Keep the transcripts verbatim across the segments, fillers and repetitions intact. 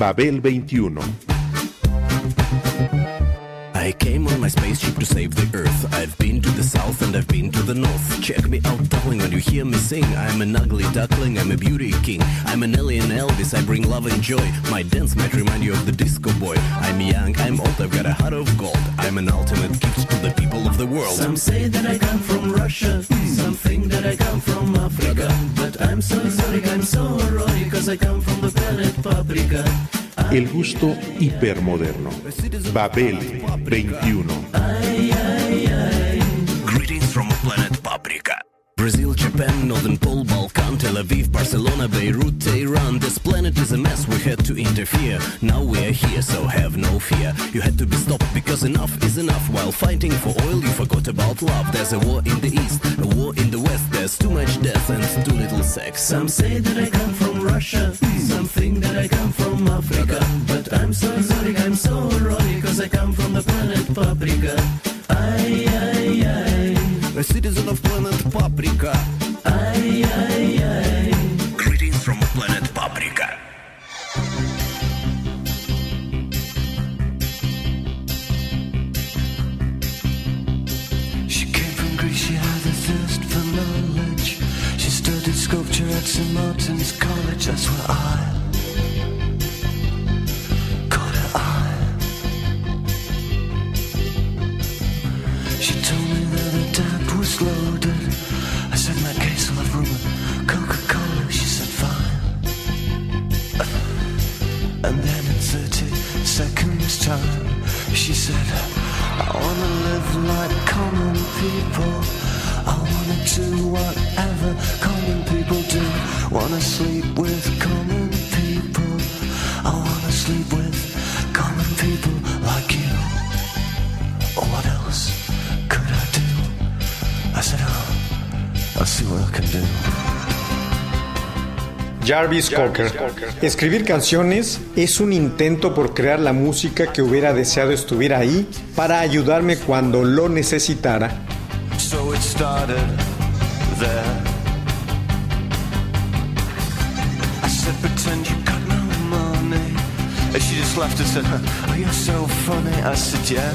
Babel veintiuno. I came on my spaceship to save the Earth. I've been to the south and I've been to the north. Check me out, darling, when you hear me sing. I'm an ugly duckling, I'm a beauty king. I'm an alien Elvis, I bring love and joy. My dance might remind you of the disco boy. I'm young, I'm old, I've got a heart of gold. I'm an ultimate gift to the people of the world. Some say that I come from Russia, some think that I come from Africa. But I'm so exotic, I'm so erotic, cause I come from the planet Paprika. El gusto hipermoderno. Babel veintiuno. Ay, ay, ay. Greetings from planet Paprika. Brazil, Japan, Northern Pole, Balkan, Tel Aviv, Barcelona, Beirut, Tehran. This planet is a mess, we had to interfere. Now we are here, so have no fear. You had to be stopped because enough is enough. While fighting for oil, you forgot about love. There's a war in the east, a war in the west. There's too much death and too little sex. Some say that I come from Russia, some think that I come from Africa. But I'm so exotic, I'm so erotic, cause I come from the planet Paprika. Ay, ay, ay. A citizen of planet Paprika. Ay, ay, ay. Greetings from planet Paprika. She came from Greece, she had a thirst for knowledge. She studied sculpture at Saint Martin's College. That's where I caught her eye. She told me that her dad was loaded. I said, in that case I'll have rum and Coca-Cola. She said, fine. And then in thirty seconds time, she said, I wanna live like common people. I wanna do whatever common people do. Wanna sleep with common people. I wanna sleep with common people like you. Or what else could I do? I said, oh, I'll see what I can do. Jarvis Cocker. Escribir canciones es un intento por crear la música que hubiera deseado estuviera ahí para ayudarme cuando lo necesitara. So it started there. I said, pretend you got no money. And she just laughed and said, oh, you're so funny. I said, yeah.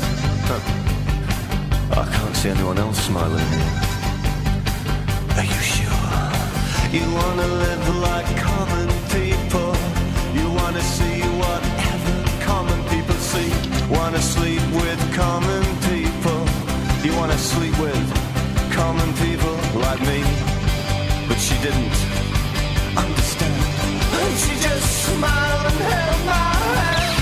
I can't see anyone else smiling here. Are you sure? You wanna live like common people. You wanna see whatever common people see. Wanna sleep with common people. You wanna sleep with common people like me. But she didn't understand. And she just smiled and held my hand.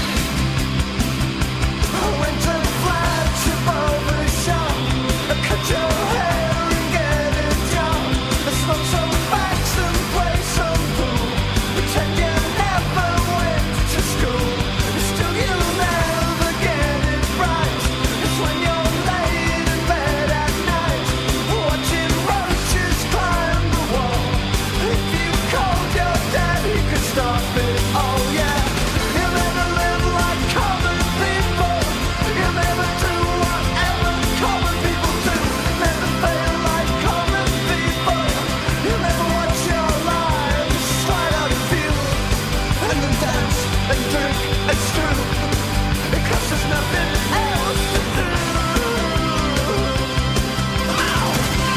I went to the flagship over the shop. I cut your hair and get a job. I smoke some facts and play some pool. Pretend you never went to school. Still you'll never get it right. It's when you're laid in bed at night, watching roaches climb the wall. If you called your dad, he could stop it. Oh yeah. You'll never live like common people. You'll never do whatever common people do. Never fail like common people. You'll never watch your lives slide out of view. And then dance and drink and screw. Because there's nothing else to do. Ow!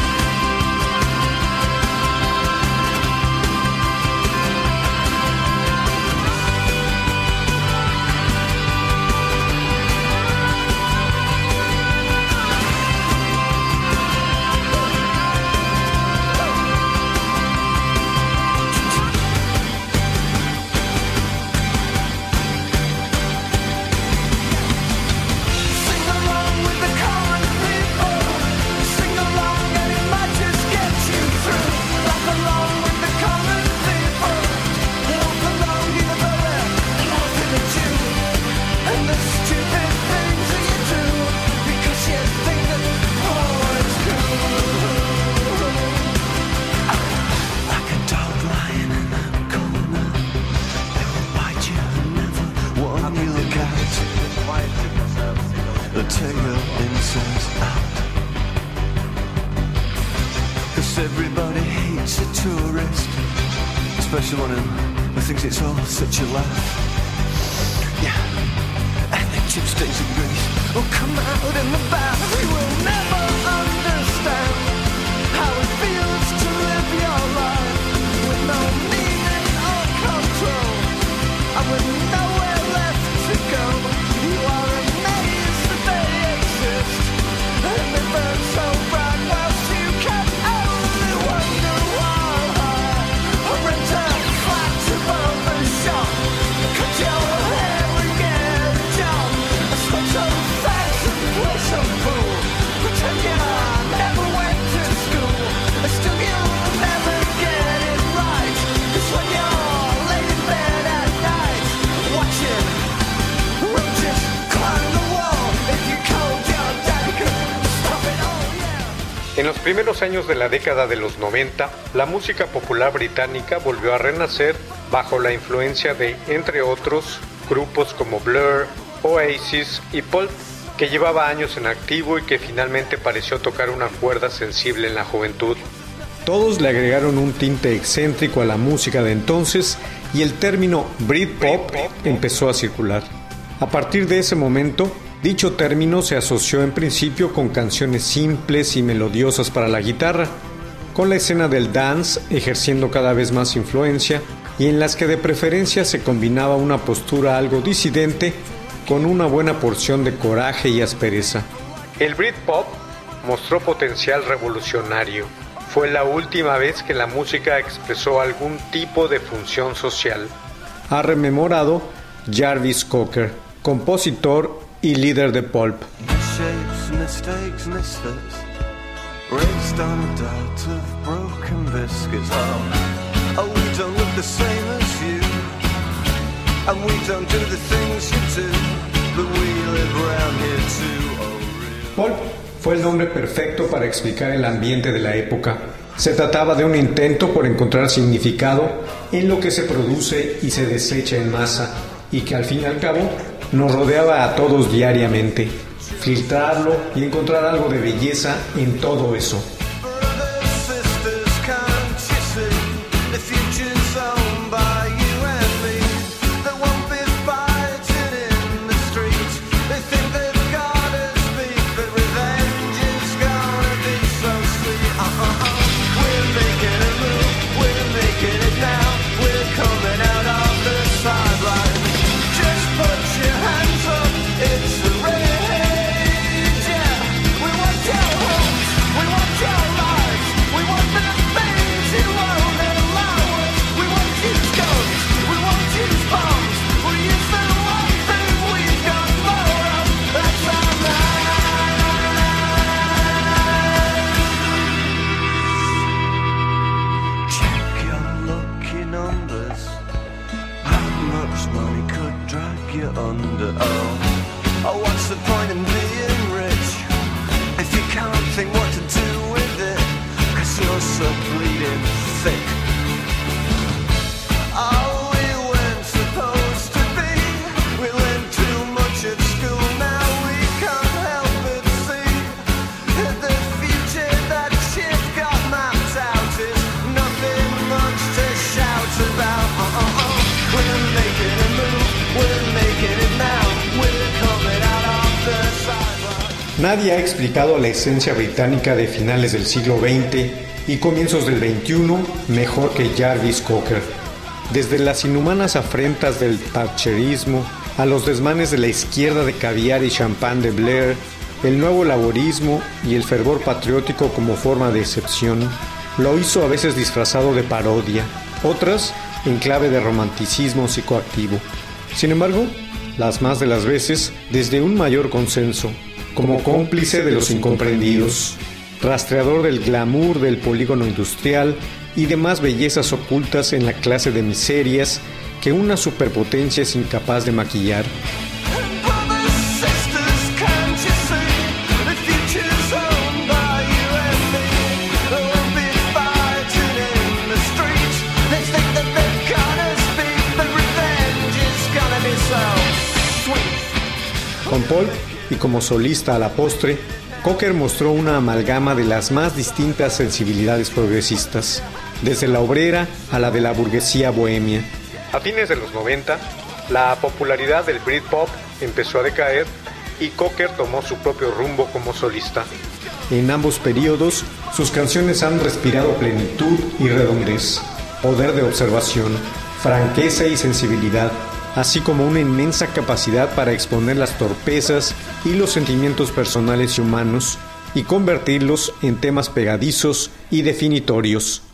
Sing along with the common people. Sing along and it might just get you through. Laugh along with the common people. Laugh along in the belly, laughing at you. And the stupid things that you do. Because you think that, oh, it's cool. Like a dog lying in a corner. They will bite you and never warn you. Look out. They'll take the insides out. Cause everybody hates a tourist, especially one who, who thinks it's all such a laugh. Chips, days and grease will come out in the bath. You will never understand how it feels to live your life with no meaning or control, and with nowhere left to go. You are amazed that they exist, and they burn so bright whilst you can only wonder why. I rent a flat above the shop, cut your hair and get a job. I smoke some fags and play some pool, pretend you never went to school. Still you'll never get it right, 'cause when you're laid in bed at night watching roaches climb the wall, if you called your daddy could stop it all, yeah. En los primeros años de la década de los noventa, la música popular británica volvió a renacer bajo la influencia de, entre otros, grupos como Blur, Oasis y Pulp, que llevaba años en activo y que finalmente pareció tocar una cuerda sensible en la juventud. Todos le agregaron un tinte excéntrico a la música de entonces y el término Britpop empezó a circular. A partir de ese momento, dicho término se asoció en principio con canciones simples y melodiosas para la guitarra, con la escena del dance ejerciendo cada vez más influencia y en las que de preferencia se combinaba una postura algo disidente con una buena porción de coraje y aspereza. El Britpop mostró potencial revolucionario. Fue la última vez que la música expresó algún tipo de función social. Ha rememorado Jarvis Cocker, compositor y líder de Pulp. Shapes, mistakes, misfits, raised on a diet of broken biscuits. Oh, oh, we don't look the same as you, and we don't do the things you do, but we live around here too. Oh, really? Pulp fue el nombre perfecto para explicar el ambiente de la época. Se trataba de un intento por encontrar significado en lo que se produce y se desecha en masa, y que al fin y al cabo nos rodeaba a todos diariamente. Filtrarlo y encontrar algo de belleza en todo eso. Nadie ha explicado la esencia británica de finales del siglo veinte y comienzos del veintiuno mejor que Jarvis Cocker. Desde las inhumanas afrentas del thatcherismo a los desmanes de la izquierda de caviar y champán de Blair, el nuevo laborismo y el fervor patriótico como forma de excepción, lo hizo a veces disfrazado de parodia, otras en clave de romanticismo psicoactivo. Sin embargo, las más de las veces desde un mayor consenso, como cómplice de los incomprendidos, rastreador del glamour del polígono industrial y demás bellezas ocultas en la clase de miserias que una superpotencia es incapaz de maquillar. Con Paul y como solista a la postre, Cocker mostró una amalgama de las más distintas sensibilidades progresistas, desde la obrera a la de la burguesía bohemia. A fines de los noventa, La popularidad del Britpop empezó a decaer y Cocker tomó su propio rumbo como solista. En ambos periodos, sus canciones han respirado plenitud y redondez, poder de observación, franqueza y sensibilidad, así como una inmensa capacidad para exponer las torpezas y los sentimientos personales y humanos y convertirlos en temas pegadizos y definitorios.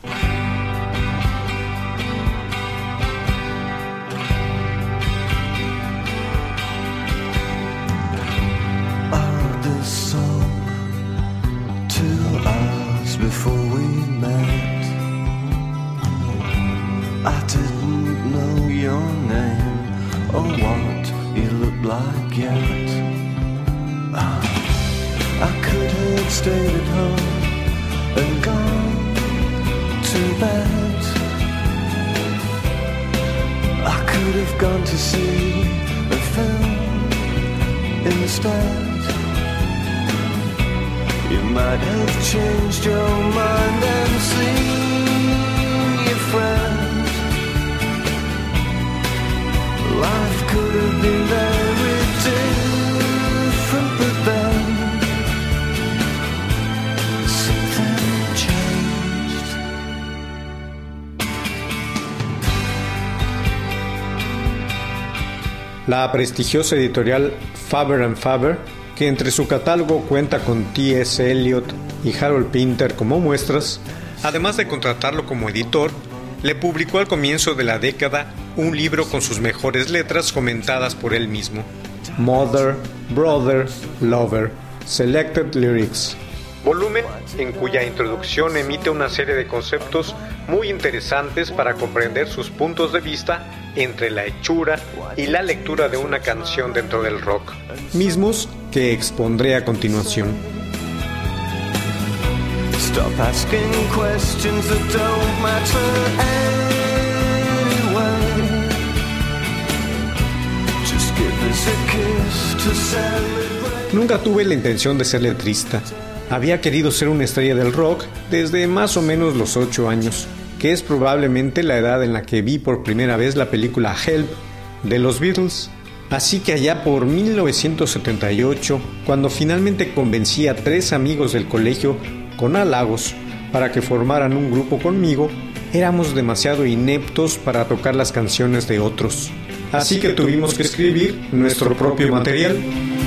La prestigiosa editorial Faber and Faber, que entre su catálogo cuenta con T S Eliot y Harold Pinter como muestras, además de contratarlo como editor, le publicó al comienzo de la década un libro con sus mejores letras comentadas por él mismo: Mother, Brother, Lover, Selected Lyrics. Volumen en cuya introducción emite una serie de conceptos muy interesantes para comprender sus puntos de vista entre la hechura y la lectura de una canción dentro del rock, mismos que expondré a continuación. Stop asking questions that don't matter anyway. Just give us a kiss to celebrate. Nunca tuve la intención de ser letrista. Había querido ser una estrella del rock desde más o menos los ocho años, que es probablemente la edad en la que vi por primera vez la película Help de los Beatles. Así que allá por mil novecientos setenta y ocho, cuando finalmente convencí a tres amigos del colegio con halagos para que formaran un grupo conmigo, éramos demasiado ineptos para tocar las canciones de otros. Así que tuvimos que escribir nuestro propio material.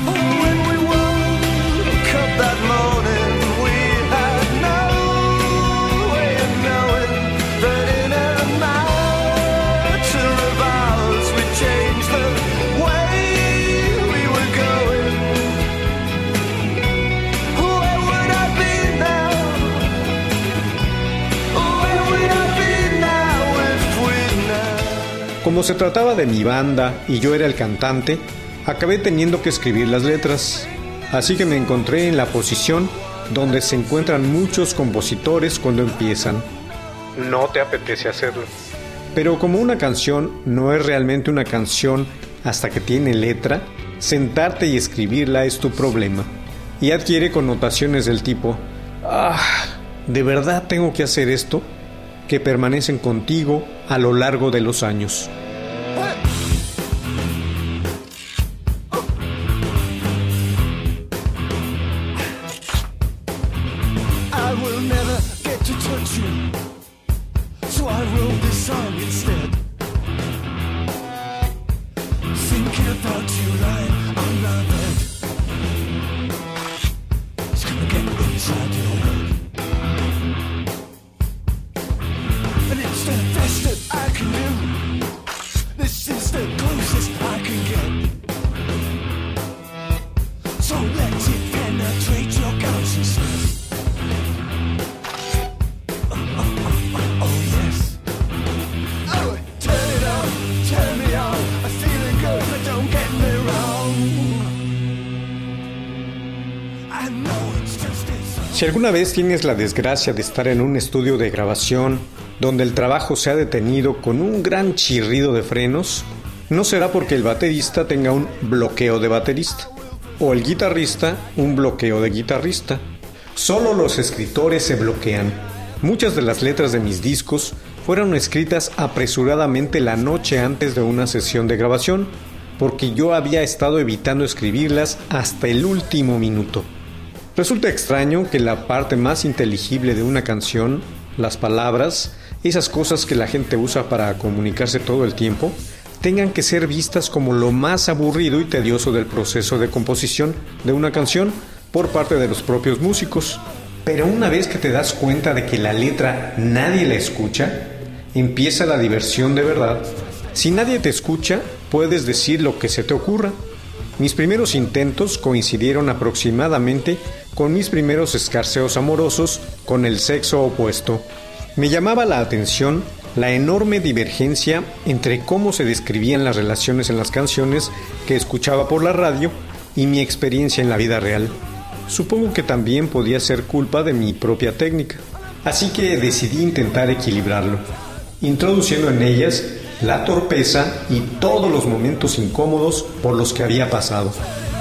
Como se trataba de mi banda y yo era el cantante, acabé teniendo que escribir las letras. Así que me encontré en la posición donde se encuentran muchos compositores cuando empiezan. No te apetece hacerlo. Pero como una canción no es realmente una canción hasta que tiene letra, sentarte y escribirla es tu problema. Y adquiere connotaciones del tipo: ah, ¿de verdad tengo que hacer esto?, que permanecen contigo a lo largo de los años. Si alguna vez tienes la desgracia de estar en un estudio de grabación donde el trabajo se ha detenido con un gran chirrido de frenos, no será porque el baterista tenga un bloqueo de baterista o el guitarrista un bloqueo de guitarrista. Solo los escritores se bloquean. Muchas de las letras de mis discos fueron escritas apresuradamente la noche antes de una sesión de grabación, porque yo había estado evitando escribirlas hasta el último minuto. Resulta extraño que la parte más inteligible de una canción, las palabras, esas cosas que la gente usa para comunicarse todo el tiempo, tengan que ser vistas como lo más aburrido y tedioso del proceso de composición de una canción por parte de los propios músicos. Pero una vez que te das cuenta de que la letra nadie la escucha, empieza la diversión de verdad. Si nadie te escucha, puedes decir lo que se te ocurra. Mis primeros intentos coincidieron aproximadamente con mis primeros escarceos amorosos con el sexo opuesto. Me llamaba la atención la enorme divergencia entre cómo se describían las relaciones en las canciones que escuchaba por la radio y mi experiencia en la vida real. Supongo que también podía ser culpa de mi propia técnica. Así que decidí intentar equilibrarlo, introduciendo en ellas la torpeza y todos los momentos incómodos por los que había pasado.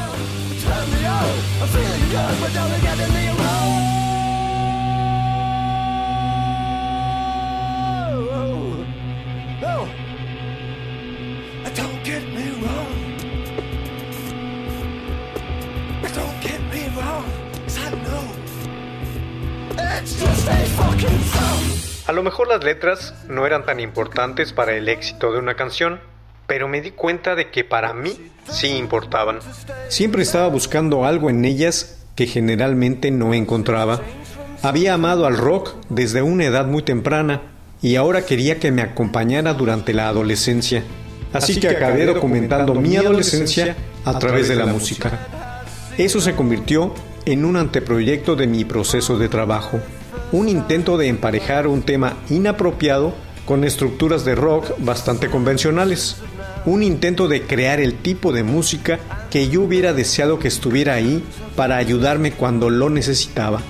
A lo mejor las letras no eran tan importantes para el éxito de una canción, pero me di cuenta de que para mí sí importaban. Siempre estaba buscando algo en ellas que generalmente no encontraba. Había amado al rock desde una edad muy temprana y ahora quería que me acompañara durante la adolescencia. Así, Así que, que acabé documentando mi adolescencia a través de la música. Eso se convirtió en un anteproyecto de mi proceso de trabajo. Un intento de emparejar un tema inapropiado con estructuras de rock bastante convencionales. Un intento de crear el tipo de música que yo hubiera deseado que estuviera ahí para ayudarme cuando lo necesitaba.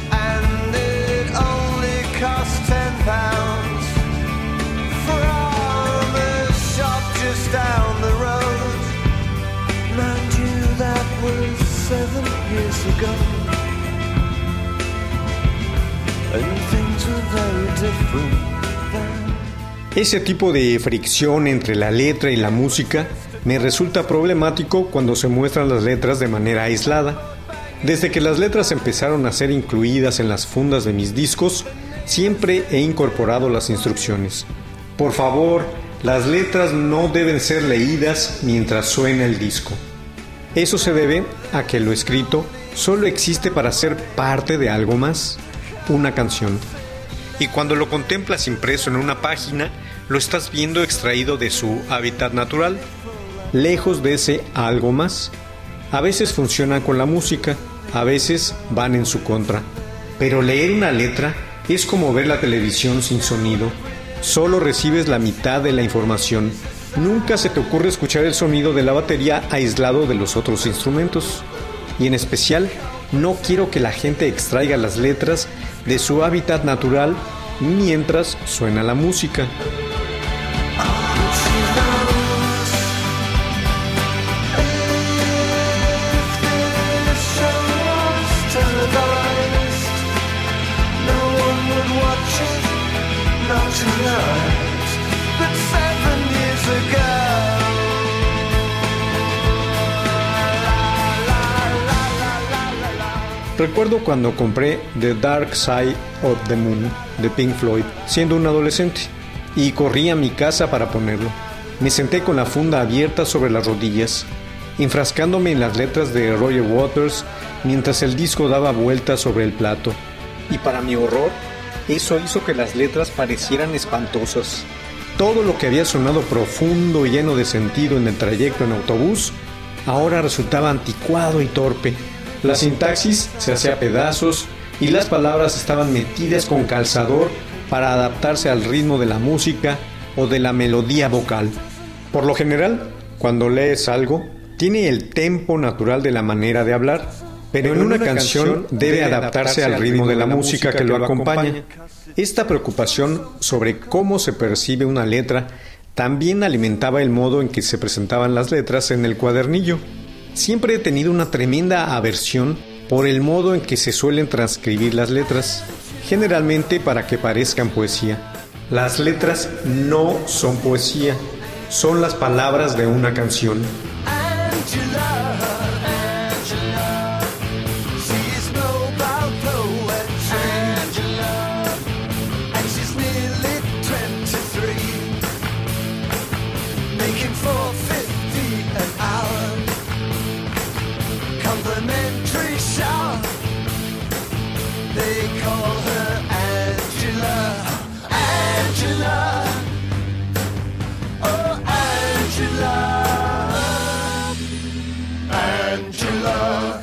Ese tipo de fricción entre la letra y la música me resulta problemático cuando se muestran las letras de manera aislada. Desde que las letras empezaron a ser incluidas en las fundas de mis discos, siempre he incorporado las instrucciones. Por favor, las letras no deben ser leídas mientras suena el disco. Eso se debe a que lo escrito solo existe para ser parte de algo más, una canción. Y cuando lo contemplas impreso en una página, lo estás viendo extraído de su hábitat natural, lejos de ese algo más. A veces funcionan con la música, a veces van en su contra. Pero leer una letra es como ver la televisión sin sonido. Solo recibes la mitad de la información. Nunca se te ocurre escuchar el sonido de la batería aislado de los otros instrumentos. Y en especial, no quiero que la gente extraiga las letras de su hábitat natural mientras suena la música. Recuerdo cuando compré The Dark Side of the Moon de Pink Floyd, siendo un adolescente, y corrí a mi casa para ponerlo. Me senté con la funda abierta sobre las rodillas, enfrascándome en las letras de Roger Waters mientras el disco daba vueltas sobre el plato. Y para mi horror, eso hizo que las letras parecieran espantosas. Todo lo que había sonado profundo y lleno de sentido en el trayecto en autobús, ahora resultaba anticuado y torpe. La sintaxis se hacía pedazos y las palabras estaban metidas con calzador para adaptarse al ritmo de la música o de la melodía vocal. Por lo general, cuando lees algo, tiene el tempo natural de la manera de hablar, pero en una canción debe adaptarse al ritmo de la música que lo acompaña. Esta preocupación sobre cómo se percibe una letra también alimentaba el modo en que se presentaban las letras en el cuadernillo. Siempre he tenido una tremenda aversión por el modo en que se suelen transcribir las letras, generalmente para que parezcan poesía. Las letras no son poesía, son las palabras de una canción. Angela, Angela, she's Nobel poetry. Angela, and she's nearly twenty-three, making four fifty an hour. Complimentary shower, they call her Angela. Angela, oh Angela, Angela.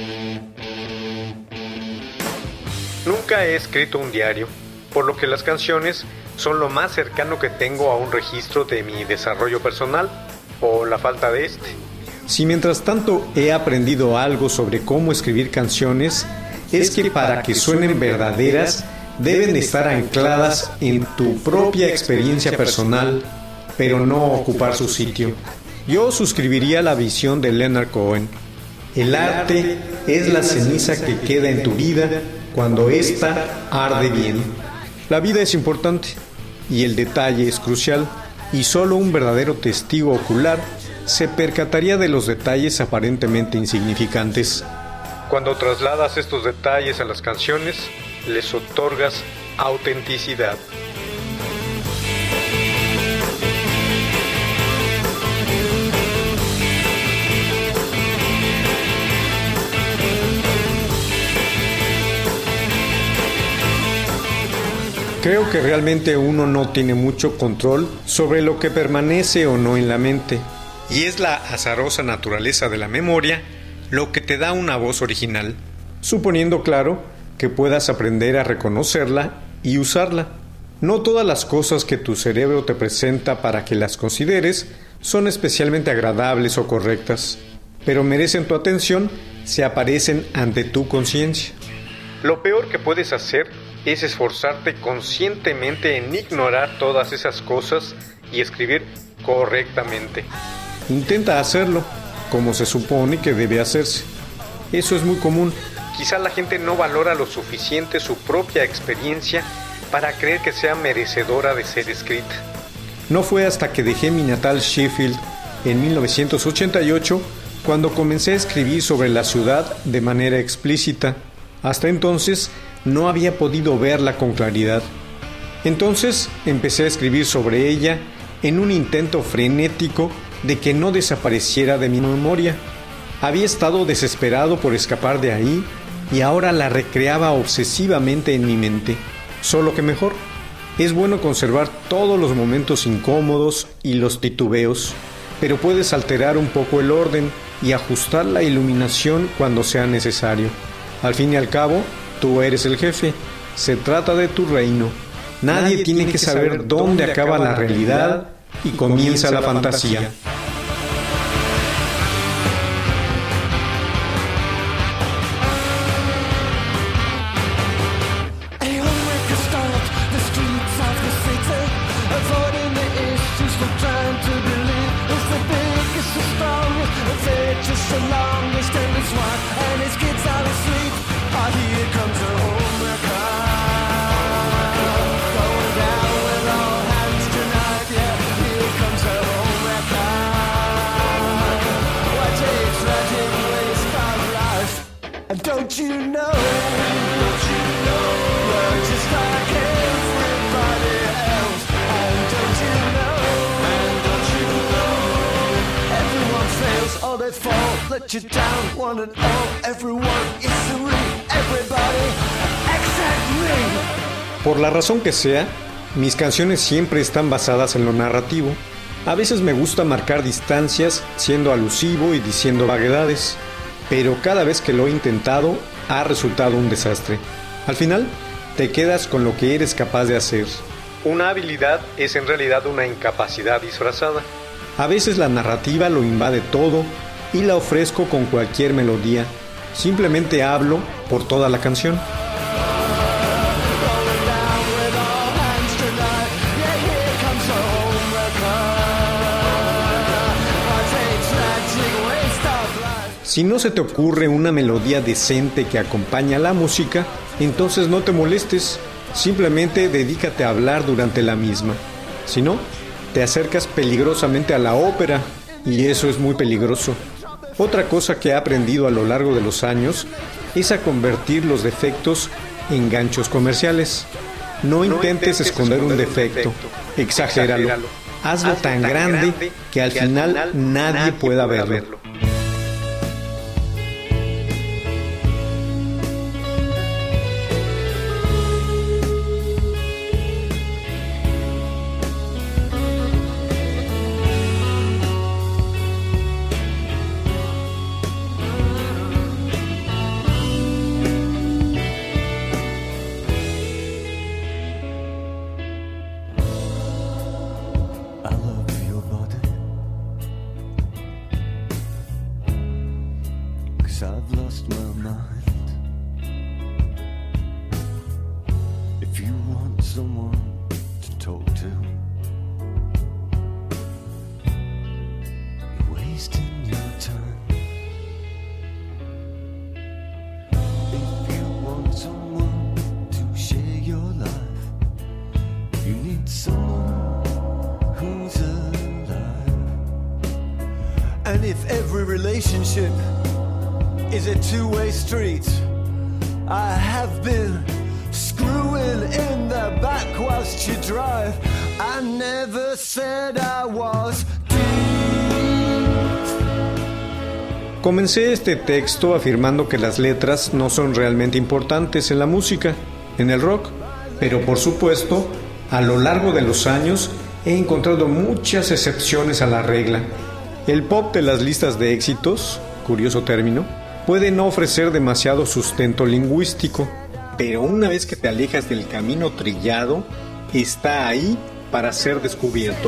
Nunca he escrito un diario, por lo que las canciones son lo más cercano que tengo a un registro de mi desarrollo personal, o la falta de este. Si mientras tanto he aprendido algo sobre cómo escribir canciones, es que para que suenen verdaderas, deben estar ancladas en tu propia experiencia personal, pero no ocupar su sitio. Yo suscribiría la visión de Leonard Cohen. El arte es la ceniza que queda en tu vida cuando ésta arde bien. La vida es importante y el detalle es crucial, y solo un verdadero testigo ocular se percataría de los detalles aparentemente insignificantes. Cuando trasladas estos detalles a las canciones, les otorgas autenticidad. Creo que realmente uno no tiene mucho control sobre lo que permanece o no en la mente, y es la azarosa naturaleza de la memoria lo que te da una voz original, suponiendo, claro, que puedas aprender a reconocerla y usarla. No todas las cosas que tu cerebro te presenta para que las consideres son especialmente agradables o correctas, pero merecen tu atención si aparecen ante tu conciencia. Lo peor que puedes hacer es esforzarte conscientemente en ignorar todas esas cosas y escribir correctamente. Intenta hacerlo como se supone que debe hacerse. Eso es muy común. Quizá la gente no valora lo suficiente su propia experiencia para creer que sea merecedora de ser escrita. No fue hasta que dejé mi natal Sheffield en mil novecientos ochenta y ocho cuando comencé a escribir sobre la ciudad de manera explícita. Hasta entonces no había podido verla con claridad. Entonces empecé a escribir sobre ella en un intento frenético de que no desapareciera de mi memoria. Había estado desesperado por escapar de ahí y ahora la recreaba obsesivamente en mi mente, solo que mejor. Es bueno conservar todos los momentos incómodos y los titubeos, pero puedes alterar un poco el orden y ajustar la iluminación cuando sea necesario. Al fin y al cabo, tú eres el jefe. Se trata de tu reino. Nadie, Nadie tiene que saber dónde acaba la realidad y comienza la fantasía. Don't you know? Don't you know? You're just like everybody else. And don't you know? And don't you know? Everyone fails, or they fall, let you down, one and all. Everyone is serene, everybody except me. Por la razón que sea, mis canciones siempre están basadas en lo narrativo. A veces me gusta marcar distancias, siendo alusivo y diciendo vaguedades, pero cada vez que lo he intentado, ha resultado un desastre. Al final, te quedas con lo que eres capaz de hacer. Una habilidad es en realidad una incapacidad disfrazada. A veces la narrativa lo invade todo y la ofrezco con cualquier melodía. Simplemente hablo por toda la canción. Si no se te ocurre una melodía decente que acompaña la música, entonces no te molestes. simplemente dedícate a hablar durante la misma. Si no, te acercas peligrosamente a la ópera, y eso es muy peligroso. Otra cosa que he aprendido a lo largo de los años es a convertir los defectos en ganchos comerciales. No, no intentes, intentes esconder, esconder un defecto, defecto. Exagéralo. Exagéralo. Hazlo, Hazlo tan, tan grande, grande que al que final, al final nadie, nadie pueda verlo. verlo. I've lost my mind. If you want someone to talk to, you're wasting your time. If you want someone to share your life, you need someone who's alive. And if every relationship is a two-way street, I have been screwing in the back whilst you drive. I never said I was deep. Comencé este texto afirmando que las letras no son realmente importantes en la música, en el rock, pero por supuesto, a lo largo de los años he encontrado muchas excepciones a la regla. El pop de las listas de éxitos, curioso término, puede no ofrecer demasiado sustento lingüístico, pero una vez que te alejas del camino trillado, está ahí para ser descubierto.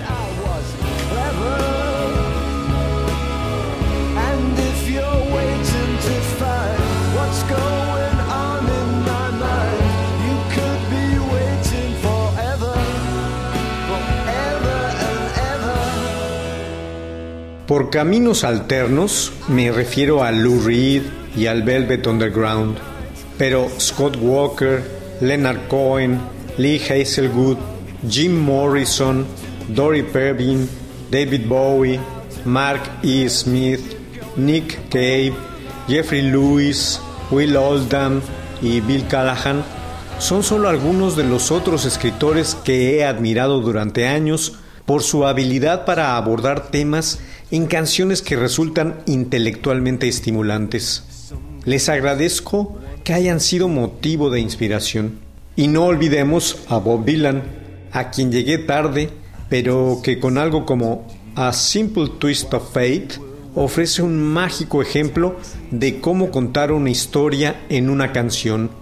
Por caminos alternos me refiero a Lou Reed y al Velvet Underground, pero Scott Walker, Leonard Cohen, Lee Hazelwood, Jim Morrison, Dory Pervin, David Bowie, Mark E. Smith, Nick Cave, Jeffrey Lewis, Will Oldham y Bill Callahan son solo algunos de los otros escritores que he admirado durante años por su habilidad para abordar temas en canciones que resultan intelectualmente estimulantes. Les agradezco que hayan sido motivo de inspiración. Y no olvidemos a Bob Dylan, a quien llegué tarde, pero que con algo como A Simple Twist of Fate ofrece un mágico ejemplo de cómo contar una historia en una canción.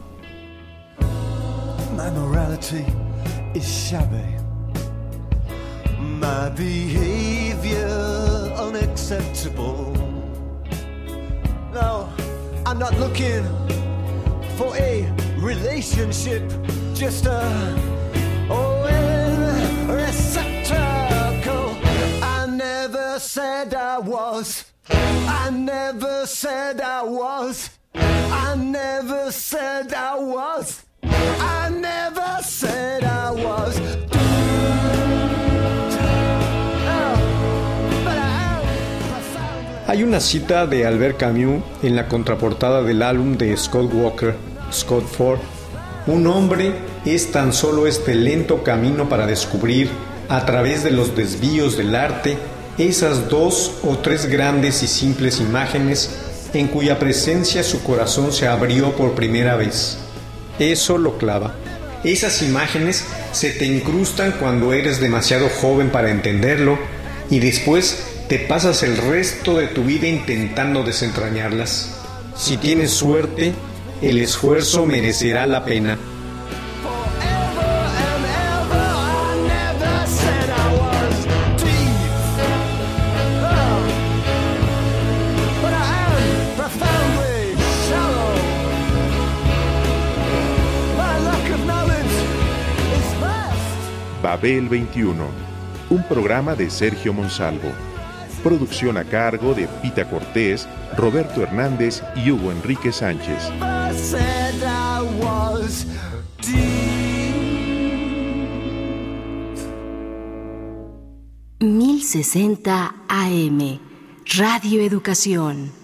My morality is shabby. My behavior unacceptable. No, I'm not looking for a relationship, just a oh, a receptacle. I never said I was. I never said I was. I never said I was. I never said I was. Hay una cita de Albert Camus en la contraportada del álbum de Scott Walker, Scott Ford. Un hombre es tan solo este lento camino para descubrir, a través de los desvíos del arte, esas dos o tres grandes y simples imágenes en cuya presencia su corazón se abrió por primera vez. Eso lo clava. Esas imágenes se te incrustan cuando eres demasiado joven para entenderlo y después te pasas el resto de tu vida intentando desentrañarlas. Si tienes suerte, el esfuerzo merecerá la pena. Babel veintiuno, un programa de Sergio Monsalvo. Producción a cargo de Pita Cortés, Roberto Hernández y Hugo Enrique Sánchez. mil sesenta A M, Radio Educación.